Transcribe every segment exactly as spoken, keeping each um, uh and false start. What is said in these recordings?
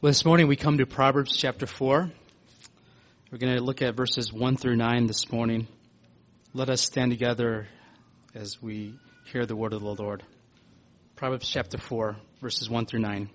Well, this morning we come to Proverbs chapter four. We're going to look at verses one through nine this morning. Let us stand together as we hear the word of the Lord. Proverbs chapter four, verses one through nine.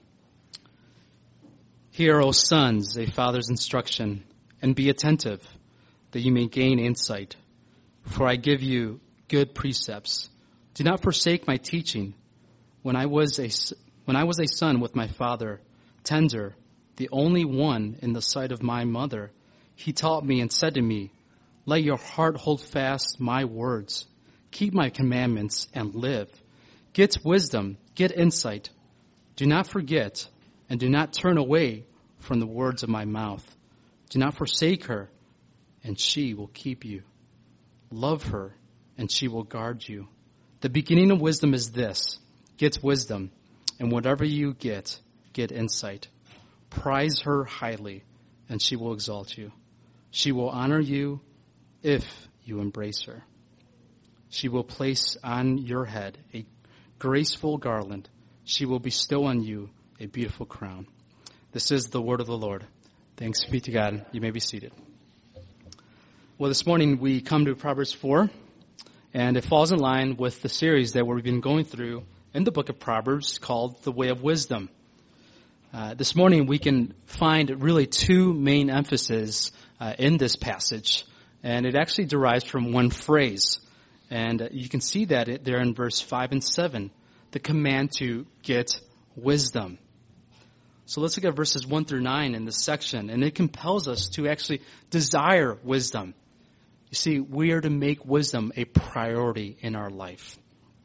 Hear, O sons, a father's instruction, and be attentive, that you may gain insight. For I give you good precepts. Do not forsake my teaching. When I was a, when I was a son with my father, tender, the only one in the sight of my mother, he taught me and said to me, let your heart hold fast my words. Keep my commandments and live. Get wisdom, get insight. Do not forget and do not turn away from the words of my mouth. Do not forsake her, and she will keep you. Love her, and she will guard you. The beginning of wisdom is this: get wisdom, and whatever you get, get insight. Prize her highly, and she will exalt you. She will honor you if you embrace her. She will place on your head a graceful garland. She will bestow on you a beautiful crown. This is the word of the Lord. Thanks be to God. You may be seated. Well, this morning we come to Proverbs four, and it falls in line with the series that we've been going through in the book of Proverbs called The Way of Wisdom. Uh, this morning we can find really two main emphases uh, in this passage, and it actually derives from one phrase. And uh, you can see that it, there in verse five and seven, the command to get wisdom. So let's look at verses one through nine in this section, and it compels us to actually desire wisdom. You see, we are to make wisdom a priority in our life.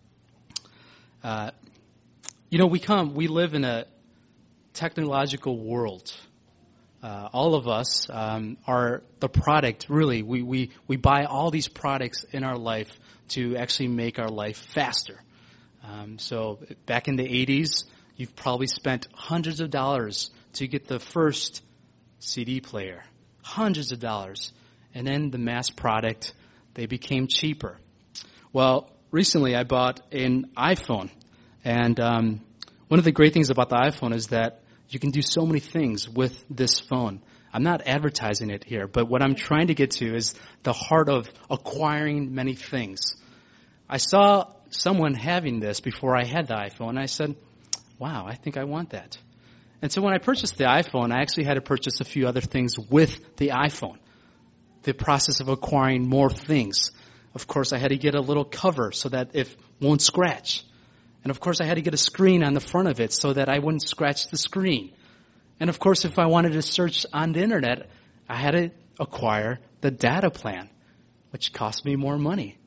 Uh, you know, we come, we live in a technological world. Uh, all of us um, are the product, really. We, we, we buy all these products in our life to actually make our life faster. Um, so back in the eighties, you've probably spent hundreds of dollars to get the first C D player. Hundreds of dollars. And then the mass product, they became cheaper. Well, recently I bought an iPhone. And um, one of the great things about the iPhone is that you can do so many things with this phone. I'm not advertising it here, but what I'm trying to get to is the heart of acquiring many things. I saw someone having this before I had the iPhone, and I said, wow, I think I want that. And so when I purchased the iPhone, I actually had to purchase a few other things with the iPhone. The process of acquiring more things. Of course, I had to get a little cover so that it won't scratch. And of course, I had to get a screen on the front of it so that I wouldn't scratch the screen. And of course, if I wanted to search on the internet, I had to acquire the data plan, which cost me more money.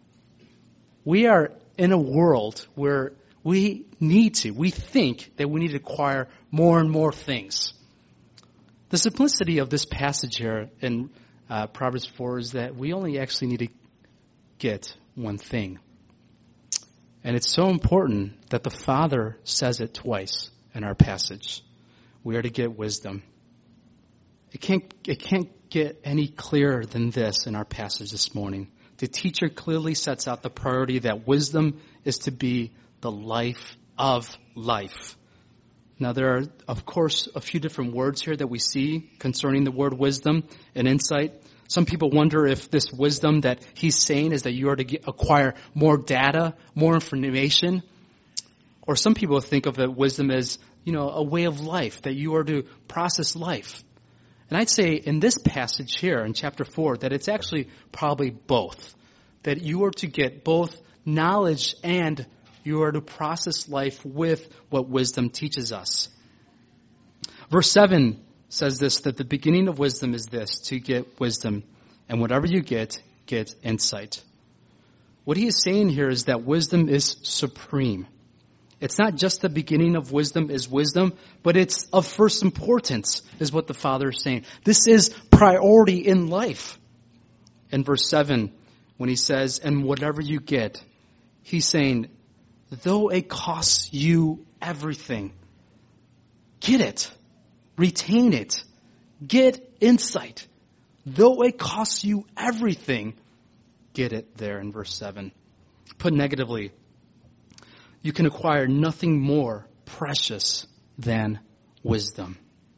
We are in a world where we need to, we think that we need to acquire more and more things. The simplicity of this passage here in uh, Proverbs four is that we only actually need to get one thing. And it's so important that the Father says it twice in our passage. We are to get wisdom. It can't, it can't get any clearer than this in our passage this morning. The teacher clearly sets out the priority that wisdom is to be the life of life. Now, there are, of course, a few different words here that we see concerning the word wisdom and insight. Some people wonder if this wisdom that he's saying is that you are to get, acquire more data, more information. Or some people think of it, wisdom as, you know, a way of life, that you are to process life. And I'd say in this passage here in chapter four that it's actually probably both. That you are to get both knowledge and you are to process life with what wisdom teaches us. Verse seven says this, that the beginning of wisdom is this, to get wisdom. And whatever you get, get insight. What he is saying here is that wisdom is supreme. It's not just the beginning of wisdom is wisdom, but it's of first importance, is what the Father is saying. This is priority in life. In verse seven, when he says, and whatever you get, he's saying, though it costs you everything, get it. Retain it. Get insight. Though it costs you everything, get it there in verse seven. Put negatively, you can acquire nothing more precious than wisdom.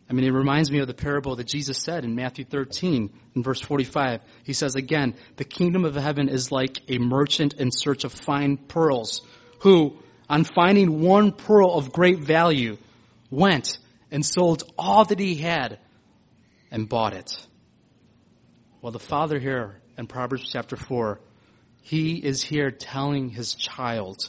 I mean, it reminds me of the parable that Jesus said in Matthew thirteen, in verse forty-five. He says again, the kingdom of heaven is like a merchant in search of fine pearls, who, on finding one pearl of great value, went and sold all that he had and bought it. Well, the Father here in Proverbs chapter four, he is here telling his child,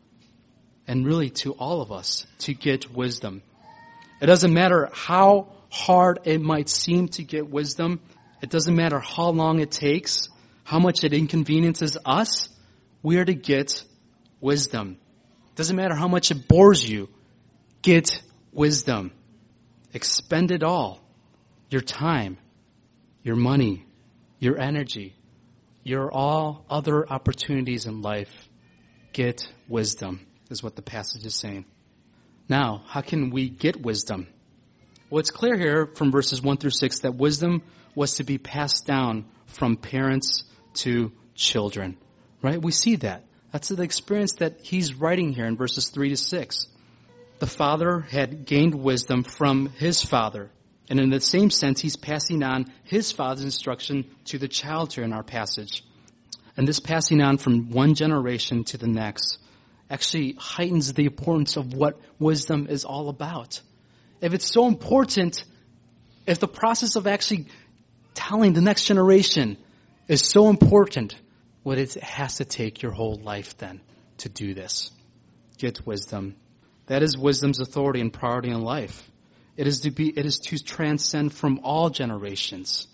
and really to all of us, to get wisdom. It doesn't matter how hard it might seem to get wisdom. It doesn't matter how long it takes, how much it inconveniences us. We are to get wisdom. It doesn't matter how much it bores you. Get wisdom. Expend it all. Your time, your money, your energy, your all other opportunities in life. Get wisdom, is what the passage is saying. Now, how can we get wisdom? Well, it's clear here from verses one through six that wisdom was to be passed down from parents to children. Right? We see that. That's the experience that he's writing here in verses three to six. The father had gained wisdom from his father. And in the same sense, he's passing on his father's instruction to the child here in our passage. And this passing on from one generation to the next actually heightens the importance of what wisdom is all about. If it's so important, if the process of actually telling the next generation is so important, what it has to take your whole life then to do this. Get wisdom. That is wisdom's authority and priority in life. It is to be, it is to transcend from all generations.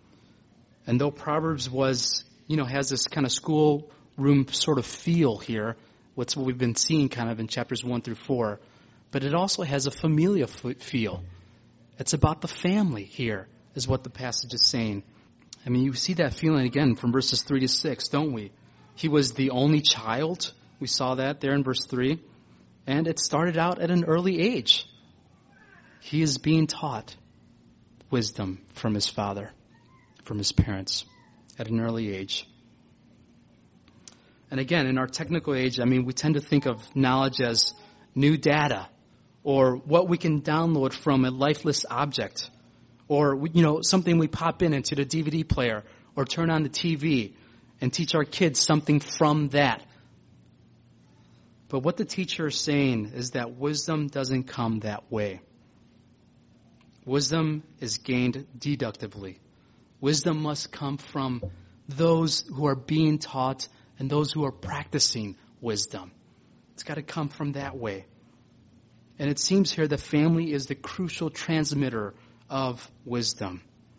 And though Proverbs was, you know, has this kind of schoolroom sort of feel here, what's what we've been seeing kind of in chapters one through four, but it also has a familial feel. It's about the family here, is what the passage is saying. I mean, you see that feeling again from verses three to six, don't we? He was the only child. We saw that there in verse three. And it started out at an early age. He is being taught wisdom from his father, from his parents, at an early age. And again, in our technical age, I mean, we tend to think of knowledge as new data or what we can download from a lifeless object or, you know, something we pop in into the D V D player or turn on the T V and teach our kids something from that. But what the teacher is saying is that wisdom doesn't come that way. Wisdom is gained deductively. Wisdom must come from those who are being taught and those who are practicing wisdom. It's got to come from that way. And it seems here the family is the crucial transmitter of wisdom.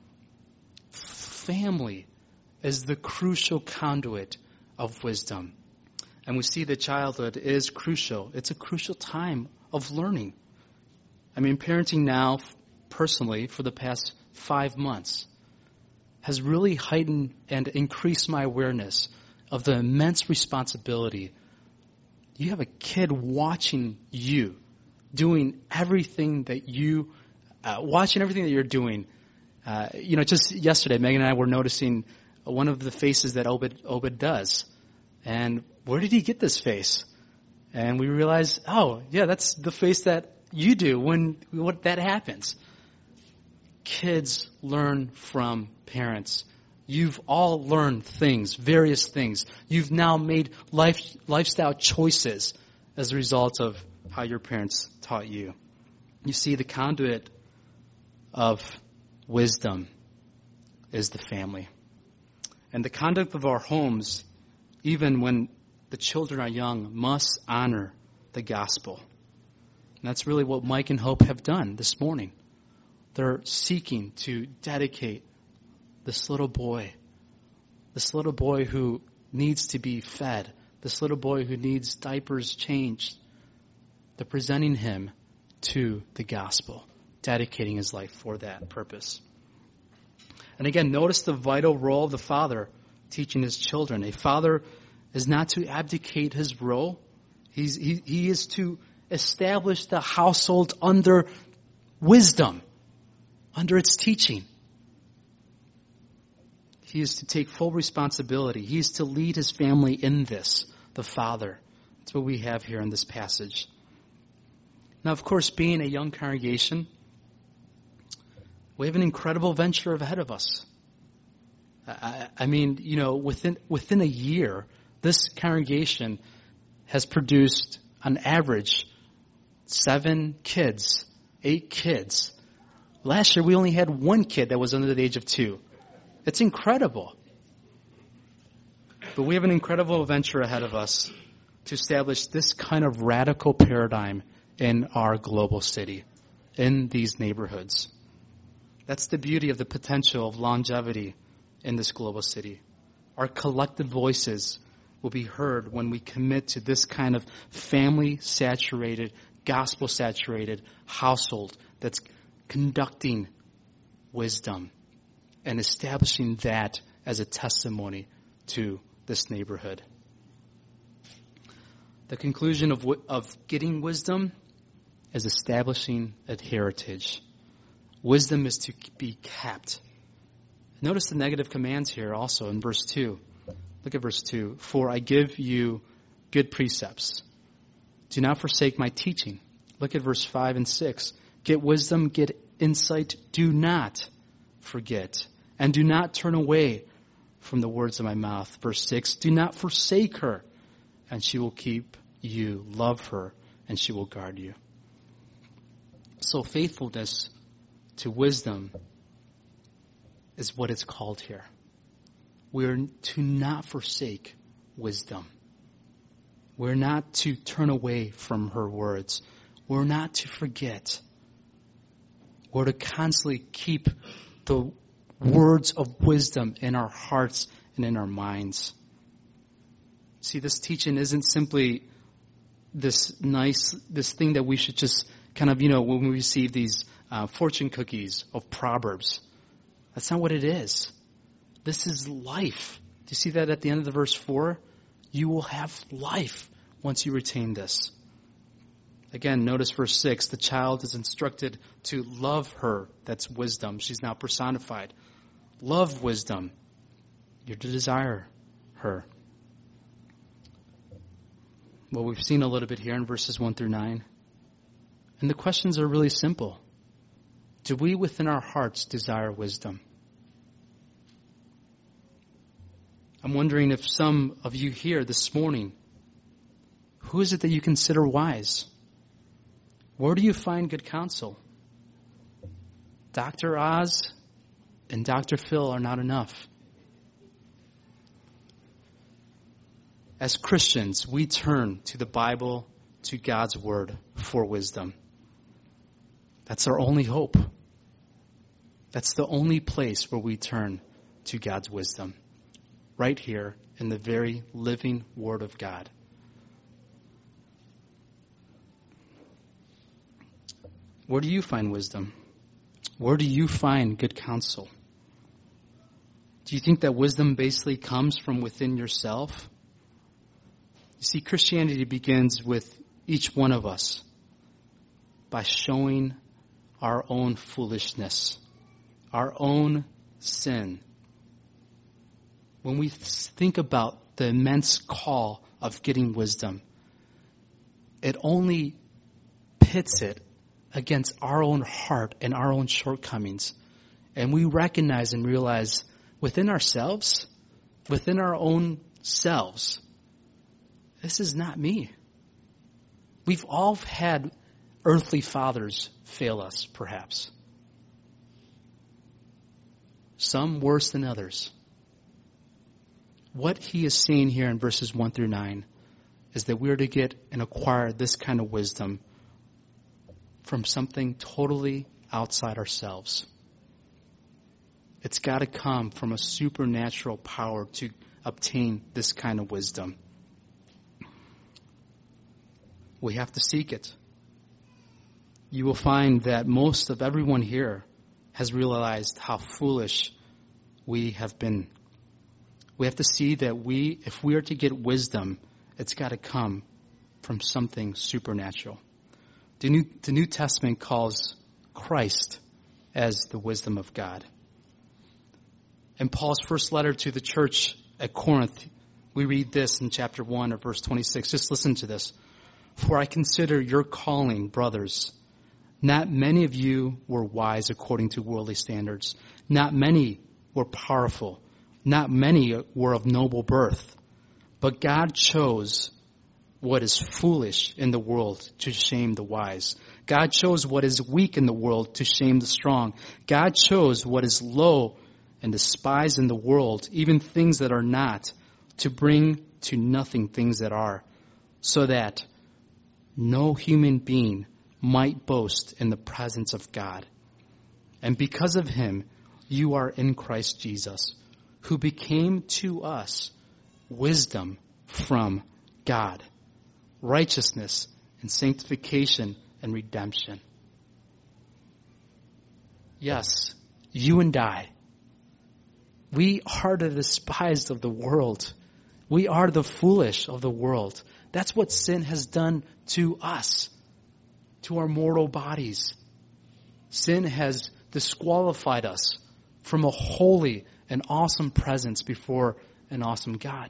Family is the crucial conduit of wisdom. And we see that childhood is crucial. It's a crucial time of learning. I mean, parenting now, personally, for the past five months, has really heightened and increased my awareness of the immense responsibility. You have a kid watching you, doing everything that you, uh, watching everything that you're doing. Uh, you know, just yesterday, Megan and I were noticing one of the faces that Obed, Obed does. And where did he get this face? And we realized, oh, yeah, that's the face that you do when what that happens. Kids learn from parents. You've all learned things, various things. You've now made life lifestyle choices as a result of how your parents taught you. You see, the conduit of wisdom is the family. And the conduct of our homes, even when the children are young, must honor the gospel. And that's really what Mike and Hope have done this morning. They're seeking to dedicate this little boy, this little boy who needs to be fed, this little boy who needs diapers changed. They're presenting him to the gospel, dedicating his life for that purpose. And again, notice the vital role of the father teaching his children. A father is not to abdicate his role. He's, he, he is to establish the household under wisdom, under its teaching. He is to take full responsibility. He is to lead his family in this, the father. That's what we have here in this passage. Now, of course, being a young congregation, We have an incredible venture ahead of us. I, I mean, you know, within within a year, this congregation has produced, on average, seven kids, eight kids. Last year, we only had one kid that was under the age of two. It's incredible. But we have an incredible venture ahead of us to establish this kind of radical paradigm in our global city, in these neighborhoods. That's the beauty of the potential of longevity in this global city. Our collective voices will be heard when we commit to this kind of family-saturated, gospel-saturated household that's conducting wisdom and establishing that as a testimony to this neighborhood. The conclusion of of getting wisdom is establishing a heritage. Wisdom is to be kept. Notice the negative commands here also in verse two. Look at verse two. For I give you good precepts. Do not forsake my teaching. Look at verse five and six. Get wisdom, get insight. Do not forget. And do not turn away from the words of my mouth. Verse six. Do not forsake her, and she will keep you. Love her, and she will guard you. So faithfulness to wisdom is what it's called here. We are to not forsake wisdom. We're not to turn away from her words. We're not to forget. We're to constantly keep the words of wisdom in our hearts and in our minds. See, this teaching isn't simply this nice, this thing that we should just kind of, you know, when we receive these uh, fortune cookies of Proverbs. That's not what it is. This is life. Do you see that at the end of the verse four? You will have life once you retain this. Again, notice verse six. The child is instructed to love her. That's wisdom. She's now personified. Love wisdom. You're to desire her. Well, we've seen a little bit here in verses one through nine. And the questions are really simple. Do we within our hearts desire wisdom? I'm wondering if some of you here this morning, who is it that you consider wise? Where do you find good counsel? Doctor Oz and Doctor Phil are not enough. As Christians, we turn to the Bible, to God's Word for wisdom. That's our only hope. That's the only place where we turn to God's wisdom. Right here in the very living Word of God. Where do you find wisdom? Where do you find good counsel? Do you think that wisdom basically comes from within yourself? You see, Christianity begins with each one of us by showing our own foolishness, our own sin. When we think about the immense call of getting wisdom, it only pits it against our own heart and our own shortcomings. And we recognize and realize within ourselves, within our own selves, this is not me. We've all had earthly fathers fail us, perhaps. Some worse than others. What he is saying here in verses one through nine is that we're to get and acquire this kind of wisdom from something totally outside ourselves. It's got to come from a supernatural power to obtain this kind of wisdom. We have to seek it. You will find that most of everyone here has realized how foolish we have been. We have to see that we, if we are to get wisdom, it's got to come from something supernatural. The New, the New Testament calls Christ as the wisdom of God. In Paul's first letter to the church at Corinth, we read this in chapter one of verse twenty-six. Just listen to this. For I consider your calling, brothers, Not many of you were wise according to worldly standards. Not many were powerful. Not many were of noble birth. But God chose what is foolish in the world to shame the wise. God chose what is weak in the world to shame the strong. God chose what is low and despised in the world, even things that are not, to bring to nothing things that are, so that no human being might boast in the presence of God. And because of him, you are in Christ Jesus, who became to us wisdom from God, righteousness and sanctification and redemption. Yes, you and I, we are the despised of the world. We are the foolish of the world. That's what sin has done to us, to our mortal bodies. Sin has disqualified us from a holy and awesome presence before an awesome God.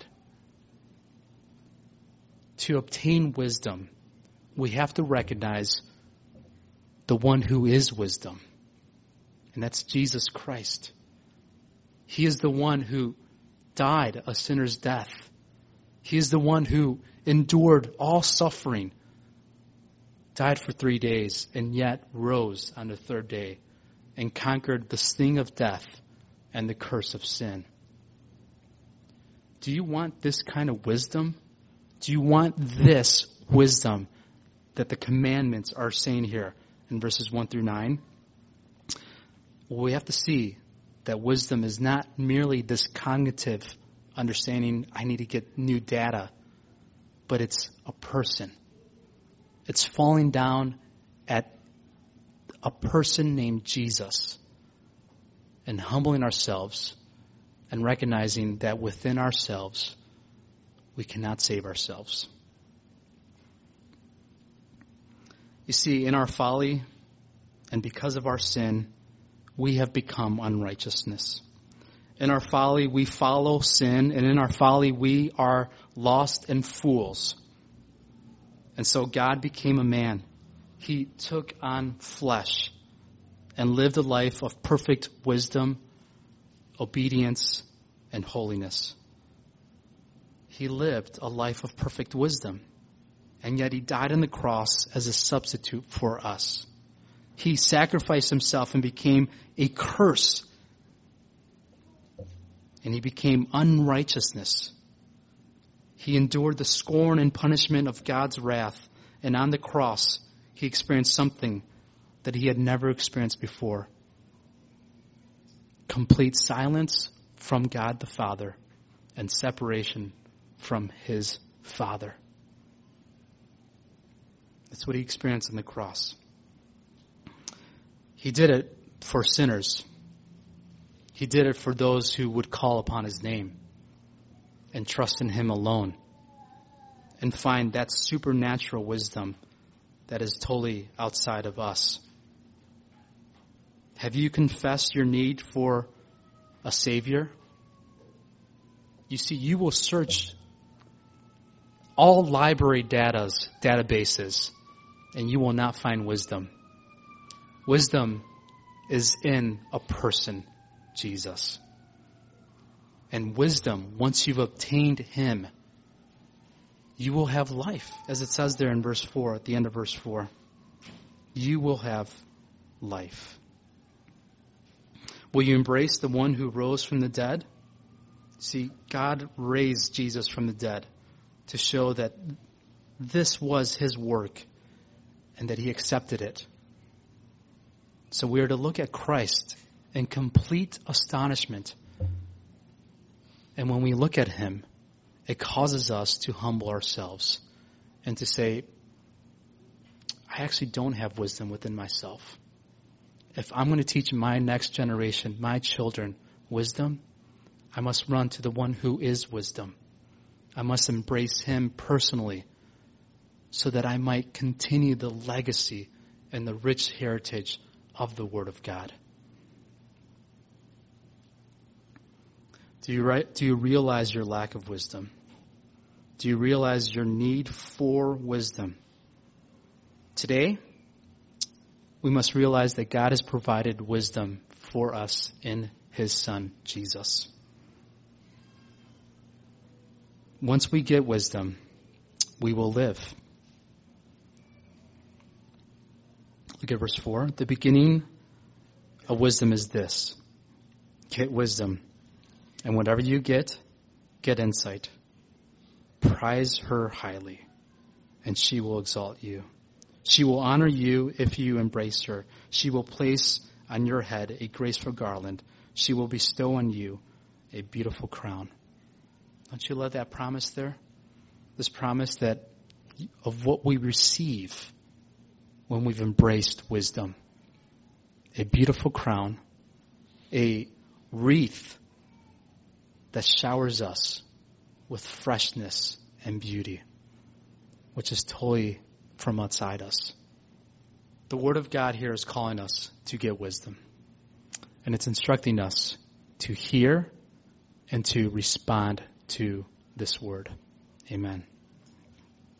To obtain wisdom, we have to recognize the one who is wisdom, and that's Jesus Christ. He is the one who died a sinner's death. He is the one who endured all suffering, died for three days, and yet rose on the third day and conquered the sting of death and the curse of sin. Do you want this kind of wisdom? Do you want this wisdom that the commandments are saying here in verses one through nine? Well, we have to see that wisdom is not merely this cognitive understanding, I need to get new data, but it's a person. It's falling down at a person named Jesus and humbling ourselves and recognizing that within ourselves, we cannot save ourselves. You see, in our folly and because of our sin, we have become unrighteousness. In our folly, we follow sin, and in our folly, we are lost and fools. And so God became a man. He took on flesh and lived a life of perfect wisdom, obedience, and holiness. He lived a life of perfect wisdom, and yet he died on the cross as a substitute for us. He sacrificed himself and became a curse, and he became unrighteousness. He endured the scorn and punishment of God's wrath, and on the cross, he experienced something that he had never experienced before. Complete silence from God the Father and separation from his Father. That's what he experienced on the cross. He did it for sinners. He did it for those who would call upon his name and trust in him alone and find that supernatural wisdom that is totally outside of us. Have you confessed your need for a Savior? You see, you will search all library datas, databases, and you will not find wisdom. Wisdom is in a person, Jesus. And wisdom, once you've obtained him, you will have life, as it says there in verse four, at the end of verse four. You will have life. Will you embrace the one who rose from the dead? See, God raised Jesus from the dead to show that this was his work and that he accepted it. So we are to look at Christ in complete astonishment. And when we look at him, it causes us to humble ourselves and to say, I actually don't have wisdom within myself. If I'm going to teach my next generation, my children, wisdom, I must run to the one who is wisdom. I must embrace him personally so that I might continue the legacy and the rich heritage of the Word of God. Do you, right, do you realize your lack of wisdom? Do you realize your need for wisdom? Today, we must realize that God has provided wisdom for us in his Son, Jesus. Once we get wisdom, we will live. Look at verse four. The beginning of wisdom is this. Get wisdom. And whatever you get, get insight. Prize her highly, and she will exalt you. She will honor you if you embrace her. She will place on your head a graceful garland. She will bestow on you a beautiful crown. Don't you love that promise there? This promise that of what we receive when we've embraced wisdom. A beautiful crown, a wreath that showers us with freshness and beauty, which is totally from outside us. The Word of God here is calling us to get wisdom. And it's instructing us to hear and to respond to this Word. Amen.